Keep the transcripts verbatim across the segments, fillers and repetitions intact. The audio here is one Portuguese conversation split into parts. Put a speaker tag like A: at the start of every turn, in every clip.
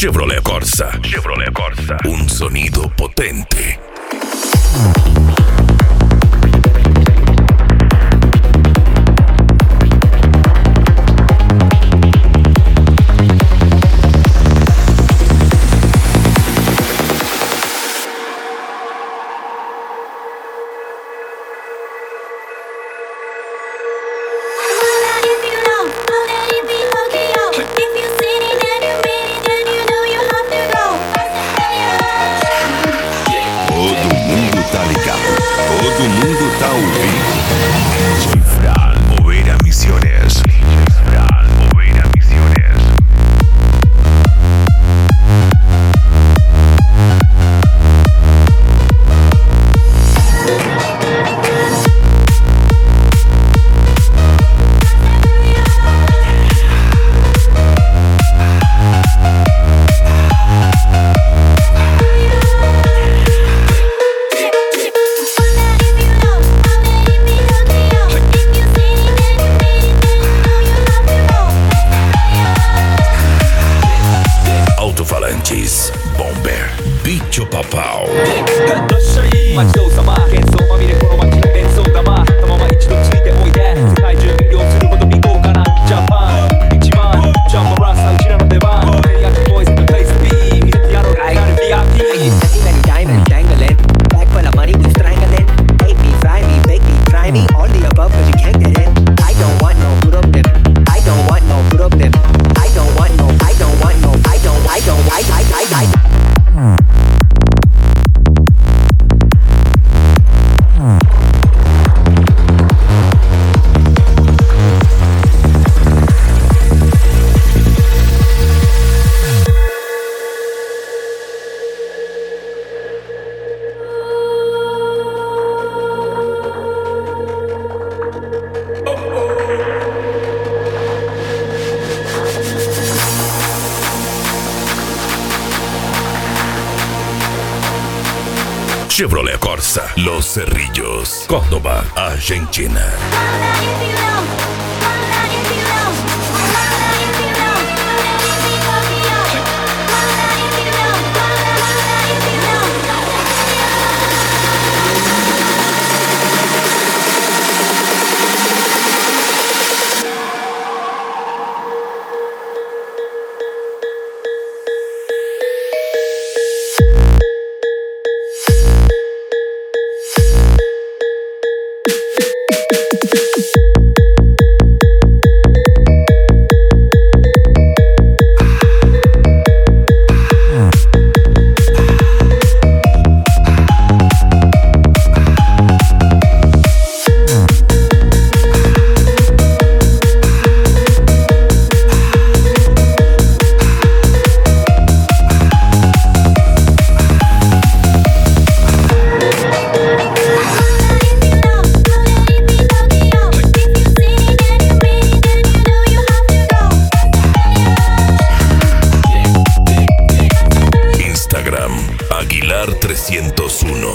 A: Chevrolet Corsa. Chevrolet Corsa. Un sonido potente.
B: Todo mundo tá ouvindo. D J Fran, Oveira Misiones. D J Fran, Oveira Misiones.
A: Alto-falantes Bomber Bicho Papau.
C: どっしゃり街の様喧騒まみれこの街の演奏玉たまま一度ついておいで世界中魅了するほど見豪華なジャパン一番ジャンボラスターうちらの出番テリアキボーイズのプレイス B 見せてやろうか光る ビーアールティー
D: Many diamonds dangling, back full of money we strangling. Hate me, fry me, bake me, try me, all the above 'cause you can't get in. I don't want no problem. I don't want no problem. I don't want no. I don't want no. I don't. I don't. I. I. I. I.
A: Chevrolet Corsa, Los Cerrillos, Córdoba, Argentina. Aguilar trescientos uno.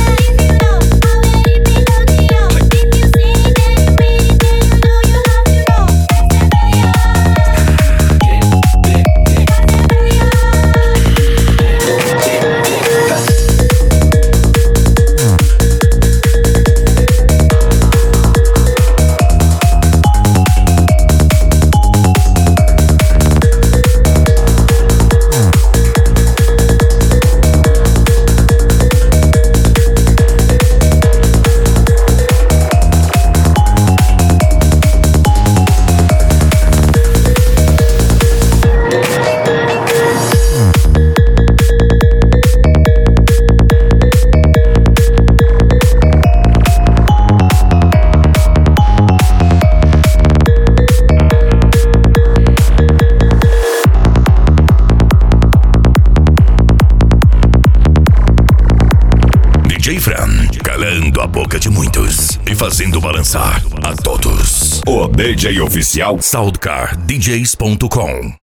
A: D J Fran, calando a boca de muitos e fazendo balançar a todos.
B: O D J oficial
A: Soundcar D Js ponto com